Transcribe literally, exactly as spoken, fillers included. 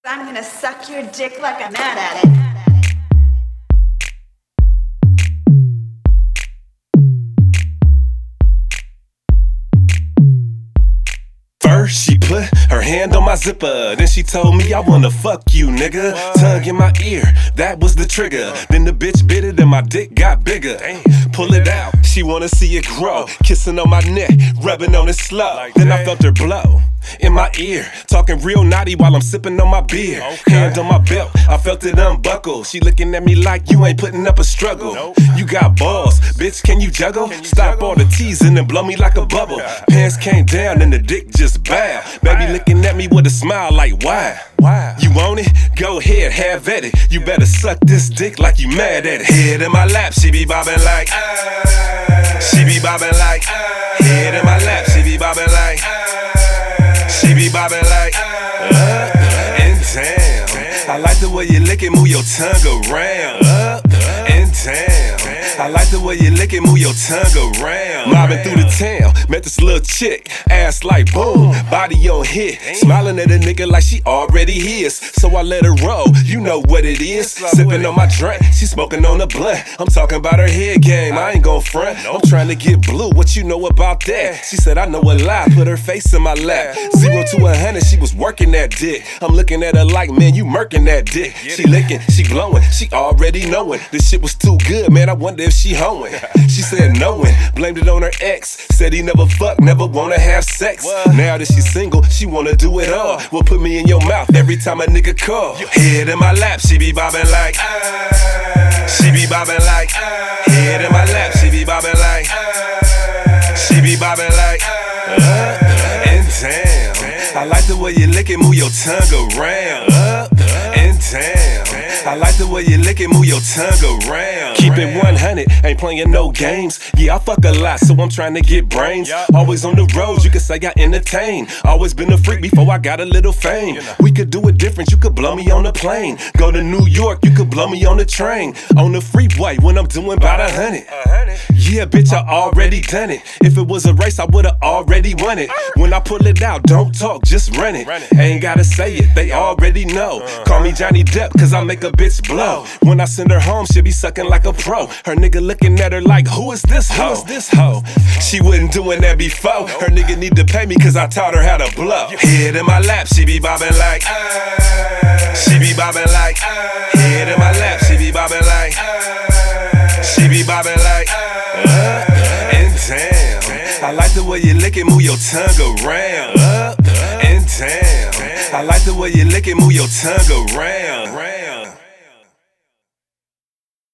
I'm gonna suck your dick like I'm mad at it. First, she put her hand on my zipper. Then she told me, I wanna fuck you, nigga. Tongue in my ear, that was the trigger. Then the bitch bit it and my dick got bigger. Pull it out, she wanna see it grow. Kissing on my neck, rubbing on it slow. Then I felt her blow in my ear, talking real naughty while I'm sipping on my beer. Hand on my belt, I felt it unbuckle. She looking at me like you ain't putting up a struggle. You got balls, bitch, can you juggle? Stop all the teasing and blow me like a bubble. Pants came down and the dick just bow. Baby looking at me with a smile like why? You want it? Go ahead, have at it. You better suck this dick like you mad at it. Head in my lap, she be bobbing like She be bobbing like Head in my lap, she be bobbing like She be bobbing like up and down. I like the way you lick it, move your tongue around. Up and down. I like the way you lick it, move your tongue around. Mobbing through the town, met this little chick, ass like boom, body on hit. Smiling at a nigga like she already his. So I let her roll, you know what it is. Sipping on my drink, she smoking on the blunt. I'm talking about her head game, I ain't gon' front. I'm trying to get blue, what you know about that? She said I know a lie, put her face in my lap. Zero to a hundred, she was working that dick. I'm looking at her like, man, you murking that dick. She licking, she blowing, she already knowing. This shit was too good, man, I wonder if she hoeing. She said knowing, blamed it on her ex. Said he never fucked, never wanna have sex. Now that she's single, she wanna do it all. Well, put me in your mouth every time a nigga call. Head in my lap, she be bobbing like She be bobbing like Head in my lap, she be bobbing like She be bobbing like up and down. I like the way you lick it, move your tongue around. Up and down. I like the way you lick it, move your tongue around. Keep it one hundred, ain't playing no games. Yeah, I fuck a lot, so I'm trying to get brains. Always on the road, you could say I entertain. Always been a freak before I got a little fame. We could do it different, you could blow me on the plane. Go to New York, you could blow me on the train. On the freeway when I'm doing about a hundred. Yeah, bitch, I already done it. If it was a race, I would've already won it. When I pull it out, don't talk, just run it. Ain't gotta say it, they already know. Call me Johnny Depp, cause I make a bitch blow. When I send her home, she'll be sucking like a pro. Her nigga looking at her like, who is this hoe? Who is this hoe? She wasn't doing that before. Her nigga need to pay me cause I taught her how to blow. Head in my lap, she be bobbing like She be bobbing like Head in my lap, she be bobbing like She be bobbing like up and down. I like the way you lick it, move your tongue around. Up and down. I like the way you lick it, move your tongue around.